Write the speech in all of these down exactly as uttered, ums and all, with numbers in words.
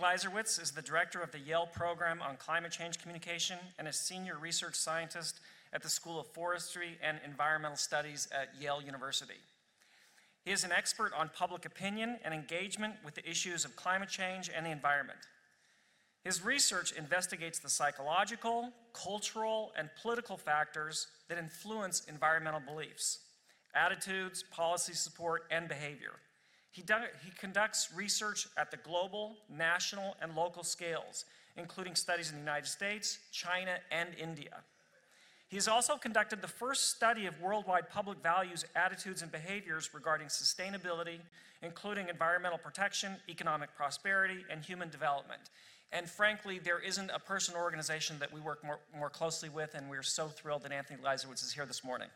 Gleiserwitz is the director of the Yale Program on Climate Change Communication and a senior research scientist at the School of Forestry and Environmental Studies at Yale University. He is an expert on public opinion and engagement with the issues of climate change and the environment. His research investigates the psychological, cultural, and political factors that influence environmental beliefs, attitudes, policy support, and behavior. He, do, he conducts research at the global, national, and local scales, including studies in the United States, China, and India. He has also conducted the first study of worldwide public values, attitudes, and behaviors regarding sustainability, including environmental protection, economic prosperity, and human development. And frankly, there isn't a person or organization that we work more, more closely with, and we're so thrilled that Anthony Gleiserwitz is here this morning.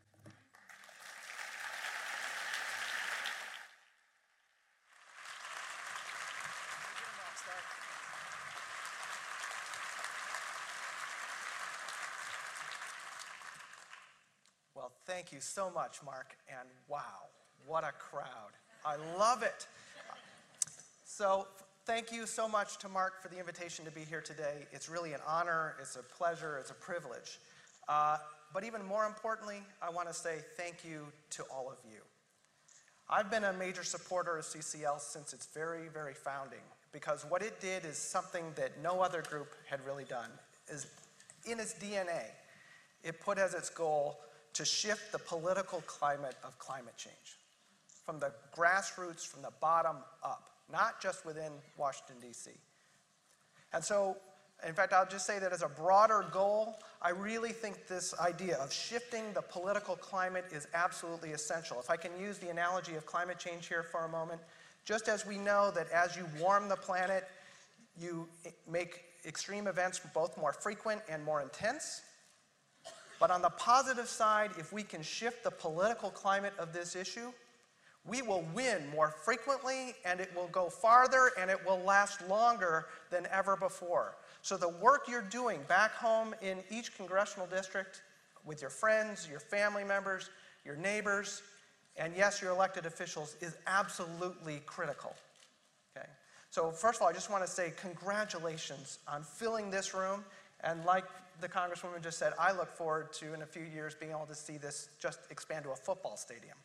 Well, thank you so much, Mark, and wow, what a crowd. I love it. So, thank you so much to Mark for the invitation to be here today. It's really an honor, it's a pleasure, it's a privilege. Uh, but even more importantly, I want to say thank you to all of you. I've been a major supporter of C C L since its very, very founding, because what it did is something that no other group had really done. Is in its D N A, it put as its goal to shift the political climate of climate change from the grassroots, from the bottom up, not just within Washington, D C. And so, in fact, I'll just say that as a broader goal, I really think this idea of shifting the political climate is absolutely essential. If I can use the analogy of climate change here for a moment, just as we know that as you warm the planet, you make extreme events both more frequent and more intense. But on the positive side, if we can shift the political climate of this issue, we will win more frequently, and it will go farther, and it will last longer than ever before. So the work you're doing back home in each congressional district with your friends, your family members, your neighbors, and yes, your elected officials is absolutely critical. Okay? So first of all, I just want to say congratulations on filling this room, and like the Congresswoman just said, I look forward to, in a few years, being able to see this just expand to a football stadium.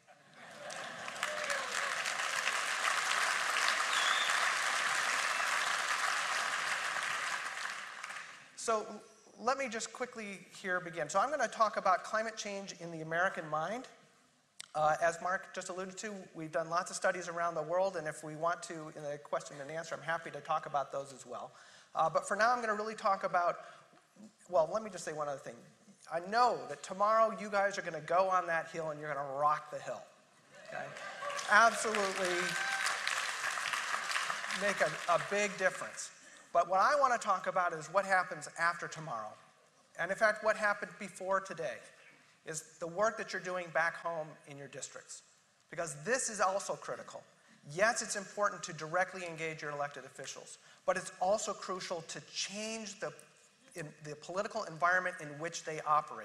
So let me just quickly here begin. So I'm going to talk about climate change in the American mind. Uh, as Mark just alluded to, we've done lots of studies around the world, and if we want to, in the question and answer, I'm happy to talk about those as well. Uh, but for now, I'm going to really talk about, well, let me just say one other thing. I know that tomorrow you guys are going to go on that hill and you're going to rock the hill. Okay? Absolutely make a, a big difference. But what I want to talk about is what happens after tomorrow. And in fact, what happened before today is the work that you're doing back home in your districts. Because this is also critical. Yes, it's important to directly engage your elected officials, but it's also crucial to change the, in the political environment in which they operate.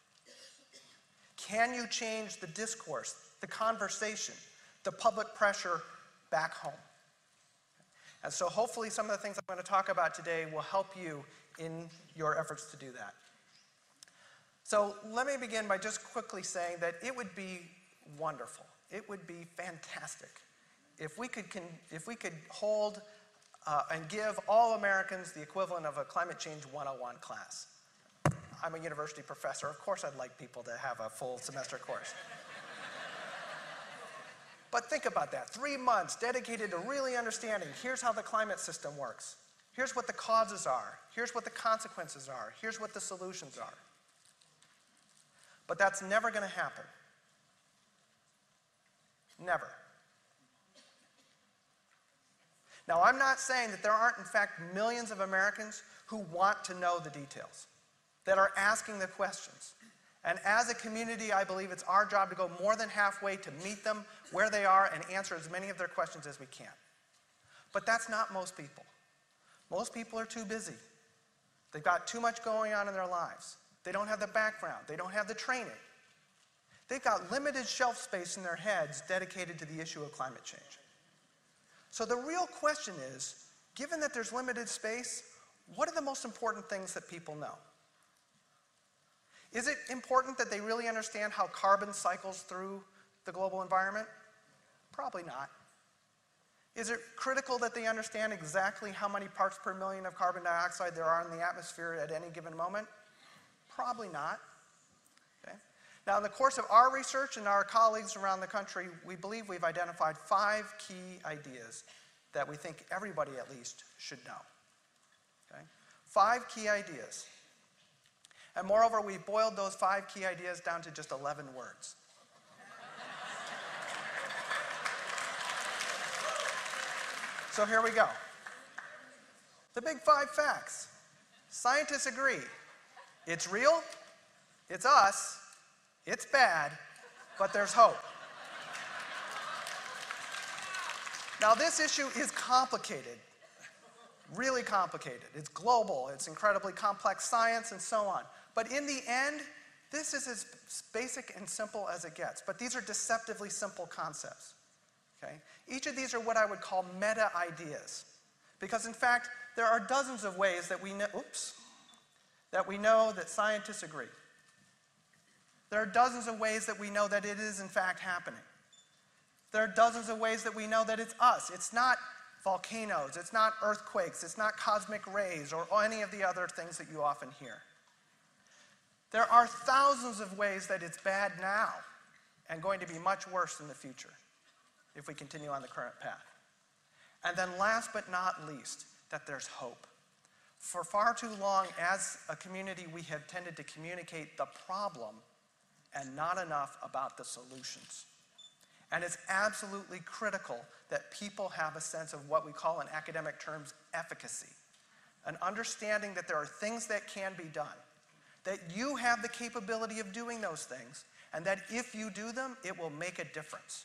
Can you change the discourse, the conversation, the public pressure back home? And so hopefully some of the things I'm going to talk about today will help you in your efforts to do that. So let me begin by just quickly saying that it would be wonderful, it would be fantastic if we could, if we could hold uh, and give all Americans the equivalent of a Climate Change one oh one class. I'm a university professor. Of course I'd like people to have a full semester course. But think about that. Three months dedicated to really understanding, here's how the climate system works. Here's what the causes are. Here's what the consequences are. Here's what the solutions are. But that's never going to happen. Never. Now, I'm not saying that there aren't, in fact, millions of Americans who want to know the details, that are asking the questions. And as a community, I believe it's our job to go more than halfway to meet them where they are and answer as many of their questions as we can. But that's not most people. Most people are too busy. They've got too much going on in their lives. They don't have the background. They don't have the training. They've got limited shelf space in their heads dedicated to the issue of climate change. So the real question is, given that there's limited space, what are the most important things that people know? Is it important that they really understand how carbon cycles through the global environment? Probably not. Is it critical that they understand exactly how many parts per million of carbon dioxide there are in the atmosphere at any given moment? Probably not. Okay. Now, in the course of our research and our colleagues around the country, we believe we've identified five key ideas that we think everybody at least should know. Okay. Five key ideas. And moreover, we boiled those five key ideas down to just eleven words. So here we go. The big five facts. Scientists agree. It's real, it's us, it's bad, but there's hope. Now, this issue is complicated, really complicated. It's global, it's incredibly complex science, and so on. But in the end, this is as basic and simple as it gets. But these are deceptively simple concepts. Okay? Each of these are what I would call meta ideas. Because in fact, there are dozens of ways that we know, oops, that we know that scientists agree. There are dozens of ways that we know that it is in fact happening. There are dozens of ways that we know that it's us. It's not volcanoes, it's not earthquakes, it's not cosmic rays, or any of the other things that you often hear. There are thousands of ways that it's bad now and going to be much worse in the future if we continue on the current path. And then last but not least, that there's hope. For far too long, as a community, we have tended to communicate the problem and not enough about the solutions. And it's absolutely critical that people have a sense of what we call in academic terms efficacy, an understanding that there are things that can be done, that you have the capability of doing those things, and that if you do them, it will make a difference.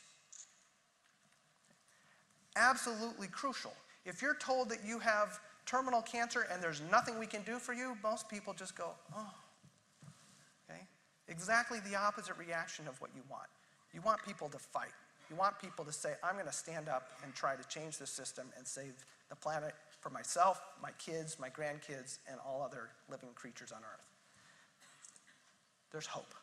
Absolutely crucial. If you're told that you have terminal cancer and there's nothing we can do for you, most people just go, oh. Okay? Exactly the opposite reaction of what you want. You want people to fight. You want people to say, I'm going to stand up and try to change the system and save the planet for myself, my kids, my grandkids, and all other living creatures on Earth. There's hope.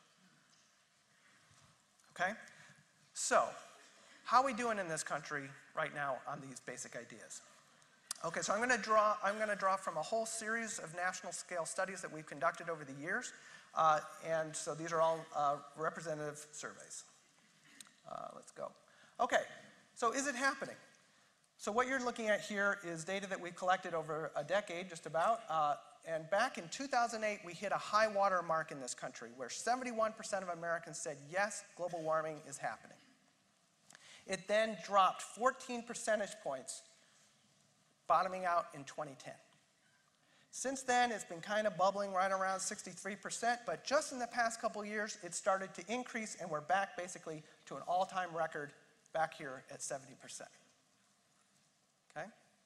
Okay? So, how are we doing in this country right now on these basic ideas? Okay, so I'm going to draw, I'm going to draw from a whole series of national scale studies that we've conducted over the years. Uh, and so these are all uh, representative surveys. Uh, let's go. Okay, so is it happening? So what you're looking at here is data that we collected over a decade, just about. Uh, and back in two thousand eight, we hit a high water mark in this country where seventy-one percent of Americans said, yes, global warming is happening. It then dropped fourteen percentage points, bottoming out in twenty ten. Since then, it's been kind of bubbling right around sixty-three percent, but just in the past couple of years, it started to increase, and we're back basically to an all-time record back here at seventy percent. Okay?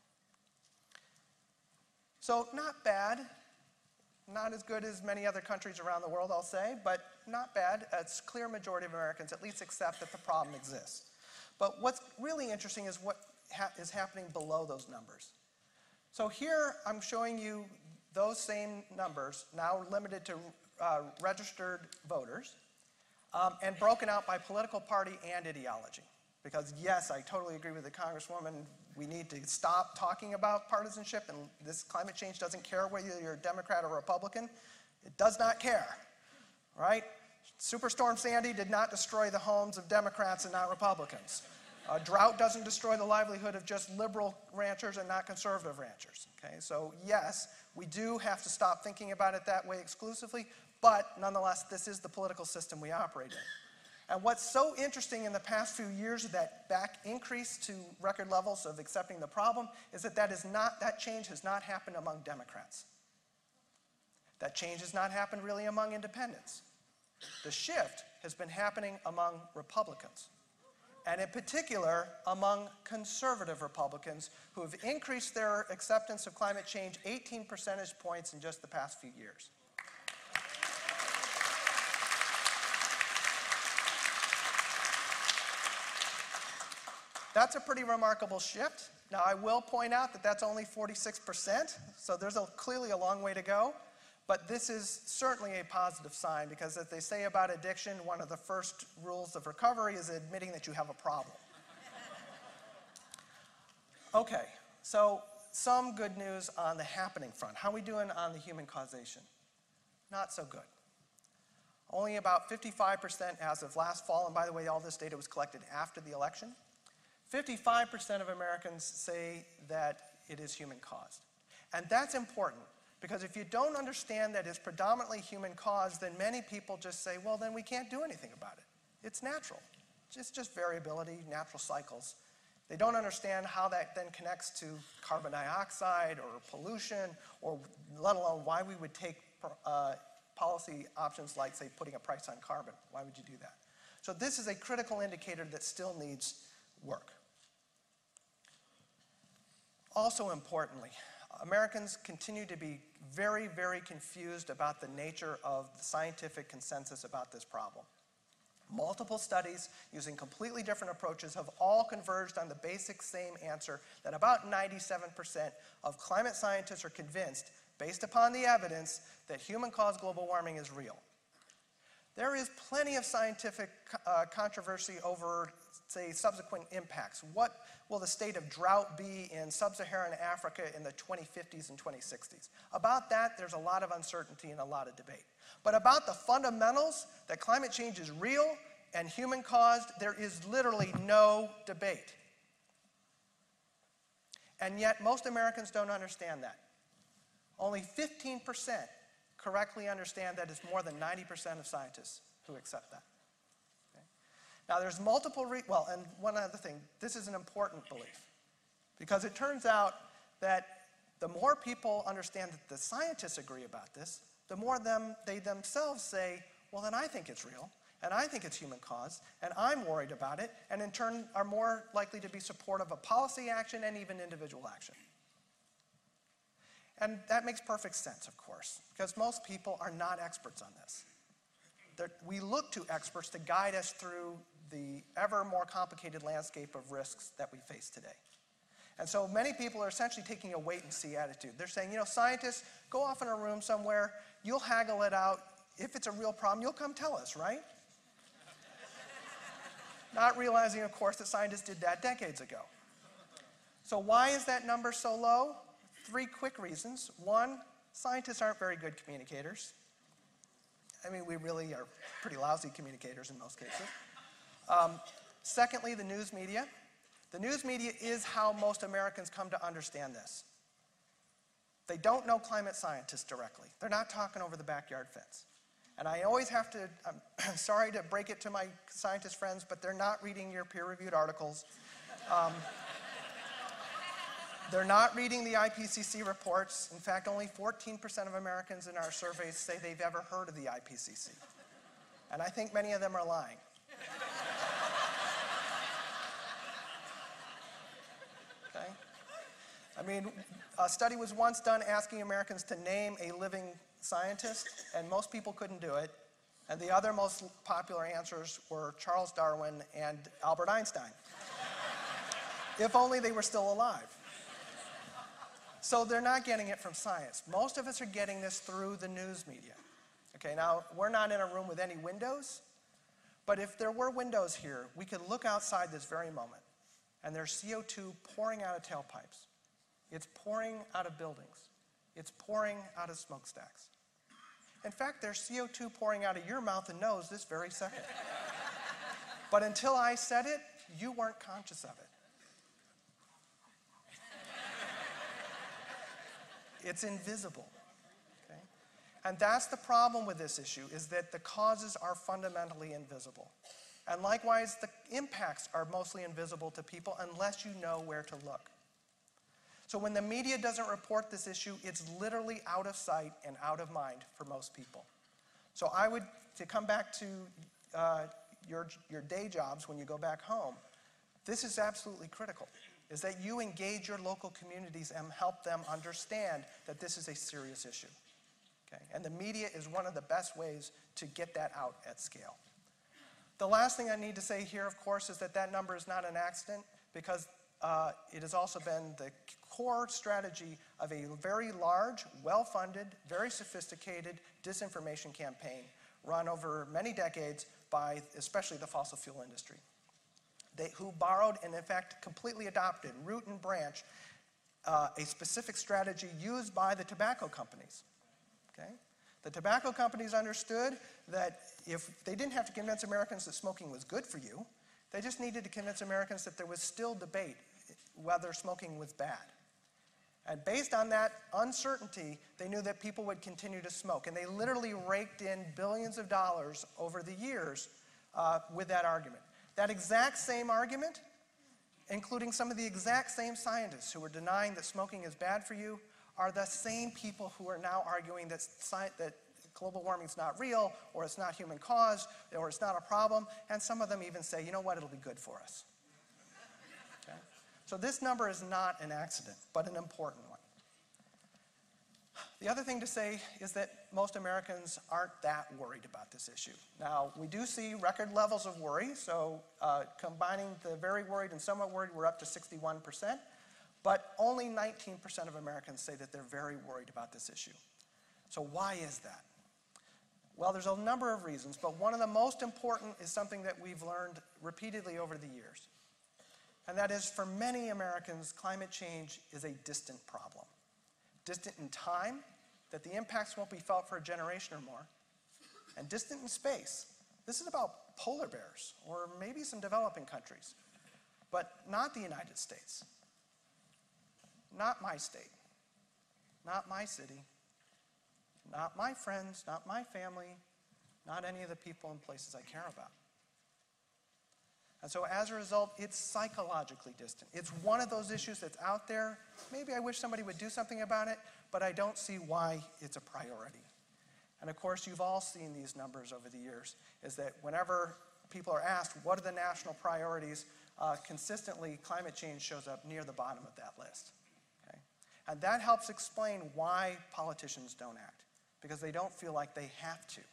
So not bad. Not as good as many other countries around the world, I'll say, but not bad. A clear majority of Americans at least accept that the problem exists. But what's really interesting is what ha is happening below those numbers. So here I'm showing you those same numbers, now limited to uh, registered voters, um, and broken out by political party and ideology. Because yes, I totally agree with the Congresswoman, we need to stop talking about partisanship, and this climate change doesn't care whether you're a Democrat or Republican. It does not care, right? Superstorm Sandy did not destroy the homes of Democrats and not Republicans. A drought doesn't destroy the livelihood of just liberal ranchers and not conservative ranchers. Okay, so yes, we do have to stop thinking about it that way exclusively, but nonetheless, this is the political system we operate in. And what's so interesting in the past few years, that back increase to record levels of accepting the problem, is that that, is not, that change has not happened among Democrats. That change has not happened really among independents. The shift has been happening among Republicans, and in particular among conservative Republicans who have increased their acceptance of climate change eighteen percentage points in just the past few years. That's a pretty remarkable shift. Now, I will point out that that's only forty-six percent, so there's a, clearly a long way to go, but this is certainly a positive sign because as they say about addiction, one of the first rules of recovery is admitting that you have a problem. Okay, so some good news on the happening front. How are we doing on the human causation? Not so good. Only about fifty-five percent as of last fall, and by the way, all this data was collected after the election. fifty-five percent of Americans say that it is human caused. And that's important because if you don't understand that it's predominantly human caused, then many people just say, well, then we can't do anything about it. It's natural. It's just variability, natural cycles. They don't understand how that then connects to carbon dioxide or pollution, or let alone why we would take uh, policy options like, say, putting a price on carbon. Why would you do that? So this is a critical indicator that still needs work. Also importantly, Americans continue to be very, very confused about the nature of the scientific consensus about this problem. Multiple studies using completely different approaches have all converged on the basic same answer that about ninety-seven percent of climate scientists are convinced, based upon the evidence, that human-caused global warming is real. There is plenty of scientific uh, controversy over, say, subsequent impacts. What will the state of drought be in sub-Saharan Africa in the twenty fifties and twenty sixties? About that, there's a lot of uncertainty and a lot of debate. But about the fundamentals, that climate change is real and human-caused, there is literally no debate. And yet, most Americans don't understand that. Only fifteen percent correctly understand that it's more than ninety percent of scientists who accept that. Okay? Now, there's multiple, re well, and one other thing, this is an important belief, because it turns out that the more people understand that the scientists agree about this, the more them, they themselves say, well, then I think it's real, and I think it's human caused, and I'm worried about it, and in turn are more likely to be supportive of policy action and even individual action. And that makes perfect sense, of course, because most people are not experts on this. They're, we look to experts to guide us through the ever more complicated landscape of risks that we face today. And so many people are essentially taking a wait-and-see attitude. They're saying, you know, scientists, go off in a room somewhere, you'll haggle it out. If it's a real problem, you'll come tell us, right? Not realizing, of course, that scientists did that decades ago. So why is that number so low? Three quick reasons. One, scientists aren't very good communicators. I mean, we really are pretty lousy communicators in most cases. Um, secondly, the news media. The news media is how most Americans come to understand this. They don't know climate scientists directly. They're not talking over the backyard fence. And I always have to, I'm sorry to break it to my scientist friends, but they're not reading your peer-reviewed articles. Um, They're not reading the I P C C reports. In fact, only fourteen percent of Americans in our surveys say they've ever heard of the I P C C. And I think many of them are lying. Okay? I mean, a study was once done asking Americans to name a living scientist, and most people couldn't do it. And the other most popular answers were Charles Darwin and Albert Einstein. If only they were still alive. So they're not getting it from science. Most of us are getting this through the news media. Okay, now, we're not in a room with any windows, but if there were windows here, we could look outside this very moment, and there's C O two pouring out of tailpipes. It's pouring out of buildings. It's pouring out of smokestacks. In fact, there's C O two pouring out of your mouth and nose this very second. But until I said it, you weren't conscious of it. It's invisible, okay? And that's the problem with this issue, is that the causes are fundamentally invisible. And likewise, the impacts are mostly invisible to people unless you know where to look. So when the media doesn't report this issue, it's literally out of sight and out of mind for most people. So I would, to come back to uh, your, your day jobs when you go back home, this is absolutely critical, is that you engage your local communities and help them understand that this is a serious issue. Okay? And the media is one of the best ways to get that out at scale. The last thing I need to say here, of course, is that that number is not an accident, because uh, it has also been the core strategy of a very large, well-funded, very sophisticated disinformation campaign run over many decades by especially the fossil fuel industry. They, who borrowed and in fact completely adopted, root and branch, uh, a specific strategy used by the tobacco companies. Okay? The tobacco companies understood that if they didn't have to convince Americans that smoking was good for you, they just needed to convince Americans that there was still debate whether smoking was bad. And based on that uncertainty, they knew that people would continue to smoke. And they literally raked in billions of dollars over the years uh, with that argument. That exact same argument, including some of the exact same scientists who were denying that smoking is bad for you, are the same people who are now arguing that, sci that global warming is not real, or it's not human caused, or it's not a problem. And some of them even say, you know what, it'll be good for us. Okay? So this number is not an accident, but an important one. The other thing to say is that most Americans aren't that worried about this issue. Now, we do see record levels of worry, so uh, combining the very worried and somewhat worried, we're up to sixty-one percent, but only nineteen percent of Americans say that they're very worried about this issue. So why is that? Well, there's a number of reasons, but one of the most important is something that we've learned repeatedly over the years. And that is, for many Americans, climate change is a distant problem. Distant in time, that the impacts won't be felt for a generation or more, and distant in space. This is about polar bears, or maybe some developing countries, but not the United States, not my state, not my city, not my friends, not my family, not any of the people and places I care about. And so as a result, it's psychologically distant. It's one of those issues that's out there. Maybe I wish somebody would do something about it, but I don't see why it's a priority. And of course, you've all seen these numbers over the years, is that whenever people are asked, what are the national priorities, uh, consistently climate change shows up near the bottom of that list. Okay? And that helps explain why politicians don't act, because they don't feel like they have to.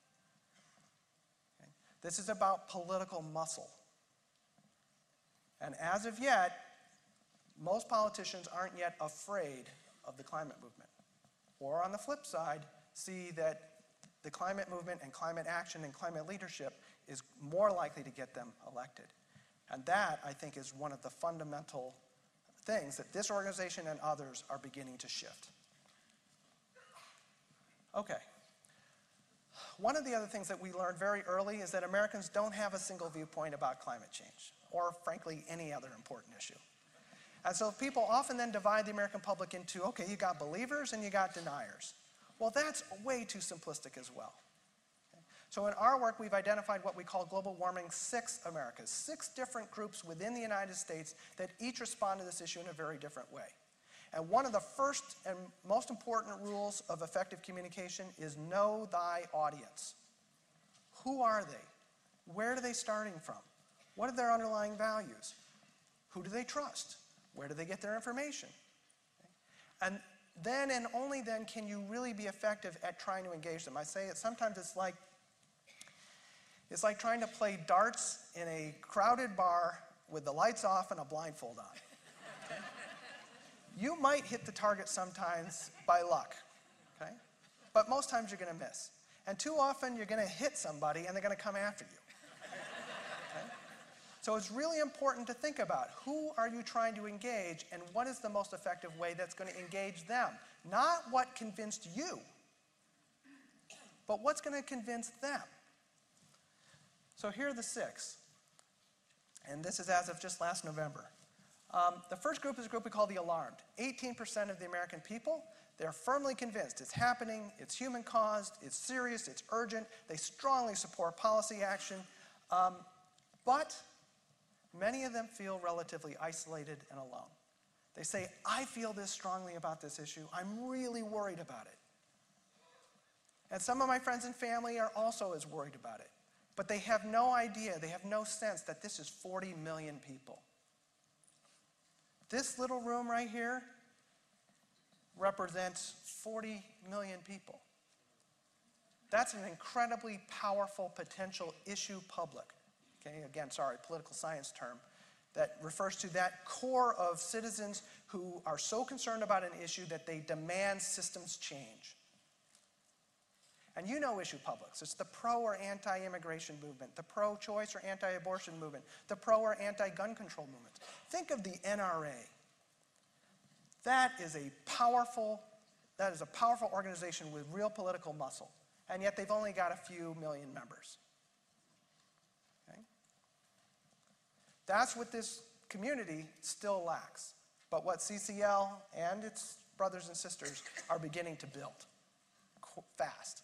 Okay? This is about political muscle. And as of yet, most politicians aren't yet afraid of the climate movement. Or on the flip side, see that the climate movement and climate action and climate leadership is more likely to get them elected. And that, I think, is one of the fundamental things that this organization and others are beginning to shift. Okay. One of the other things that we learned very early is that Americans don't have a single viewpoint about climate change, or frankly, any other important issue. And so people often then divide the American public into, okay, you got believers and you got deniers. Well, that's way too simplistic as well. Okay? So in our work, we've identified what we call global warming six Americas, six different groups within the United States that each respond to this issue in a very different way. And one of the first and most important rules of effective communication is know thy audience. Who are they? Where are they starting from? What are their underlying values? Who do they trust? Where do they get their information? Okay. And then and only then can you really be effective at trying to engage them. I say it sometimes it's like it's like trying to play darts in a crowded bar with the lights off and a blindfold on. Okay. You might hit the target sometimes by luck, okay? But most times you're going to miss. And too often you're going to hit somebody and they're going to come after you. Okay? So it's really important to think about who are you trying to engage and what is the most effective way that's going to engage them. Not what convinced you, but what's going to convince them. So here are the six. And this is as of just last November. Um, the first group is a group we call the alarmed. eighteen percent of the American people, they're firmly convinced it's happening, it's human caused, it's serious, it's urgent. They strongly support policy action. Um, but many of them feel relatively isolated and alone. They say, I feel this strongly about this issue. I'm really worried about it. And some of my friends and family are also as worried about it. But they have no idea, they have no sense that this is forty million people. This little room right here represents forty million people. That's an incredibly powerful potential issue public. Okay, again, sorry, political science term. that refers to that core of citizens who are so concerned about an issue that they demand systems change. And you know issue publics. It's the pro or anti-immigration movement, the pro-choice or anti-abortion movement, the pro or anti-gun control movement. Think of the N R A. That is a powerful, that is a powerful organization with real political muscle. And yet they've only got a few million members. Okay? That's what this community still lacks. But what C C L and its brothers and sisters are beginning to build fast.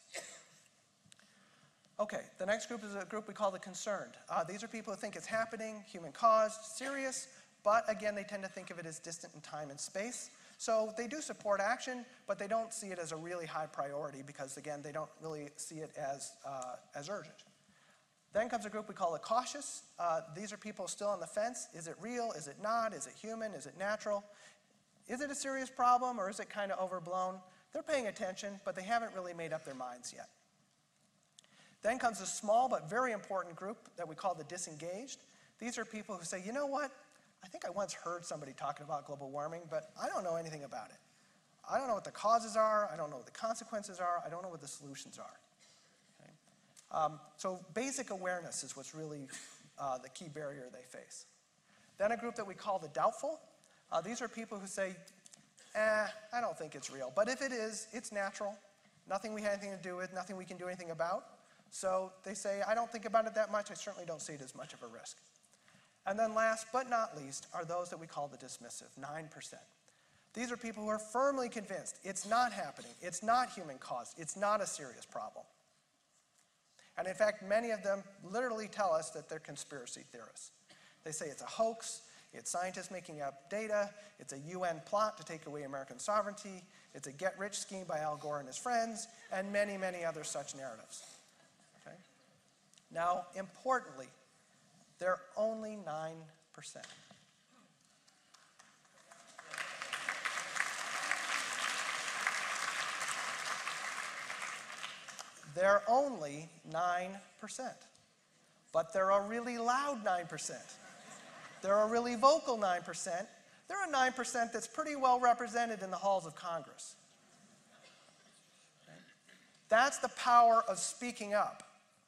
Okay, the next group is a group we call the concerned. Uh, these are people who think it's happening, human caused, serious, but again, they tend to think of it as distant in time and space. So they do support action, but they don't see it as a really high priority because, again, they don't really see it as, uh, as urgent. Then comes a group we call the cautious. Uh, these are people still on the fence. Is it real? Is it not? Is it human? Is it natural? Is it a serious problem or is it kind of overblown? They're paying attention, but they haven't really made up their minds yet. Then comes a small but very important group that we call the disengaged. These are people who say, you know what? I think I once heard somebody talking about global warming, but I don't know anything about it. I don't know what the causes are. I don't know what the consequences are. I don't know what the solutions are. Okay? Um, so basic awareness is what's really uh, the key barrier they face. Then a group that we call the doubtful. Uh, these are people who say, eh, I don't think it's real. But if it is, it's natural. Nothing we have anything to do with, nothing we can do anything about. So they say, I don't think about it that much. I certainly don't see it as much of a risk. And then last but not least are those that we call the dismissive, nine percent. These are people who are firmly convinced it's not happening, it's not human caused, it's not a serious problem. And in fact, many of them literally tell us that they're conspiracy theorists. They say it's a hoax, it's scientists making up data, it's a U N plot to take away American sovereignty, it's a get-rich scheme by Al Gore and his friends, and many, many other such narratives. Okay? Now, importantly, they're only nine percent. They're only nine percent. But they're a really loud nine percent. They're a really vocal nine percent. They're a nine percent that's pretty well represented in the halls of Congress. Okay? That's the power of speaking up.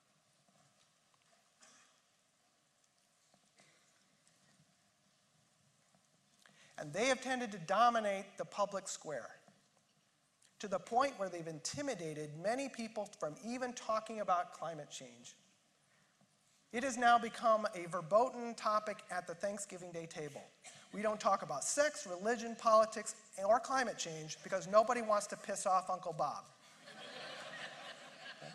And they have tended to dominate the public square to the point where they've intimidated many people from even talking about climate change. It has now become a verboten topic at the Thanksgiving Day table. We don't talk about sex, religion, politics, or climate change because nobody wants to piss off Uncle Bob. Okay?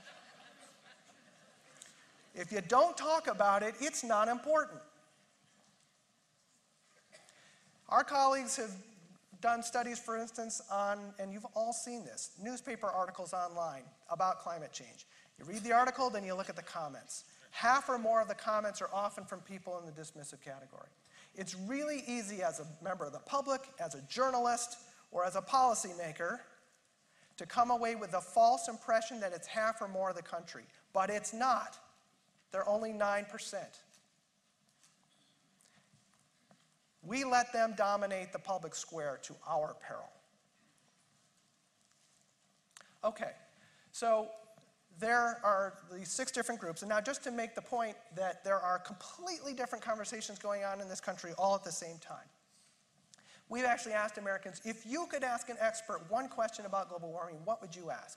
If you don't talk about it, it's not important. Our colleagues have done studies, for instance, on, and you've all seen this, newspaper articles online about climate change. You read the article, then you look at the comments. Half or more of the comments are often from people in the dismissive category. It's really easy as a member of the public, as a journalist, or as a policymaker to come away with the false impression that it's half or more of the country. But it's not. They're only nine percent. We let them dominate the public square to our peril. Okay, so there are these six different groups. And now just to make the point that there are completely different conversations going on in this country all at the same time. We've actually asked Americans, if you could ask an expert one question about global warming, what would you ask?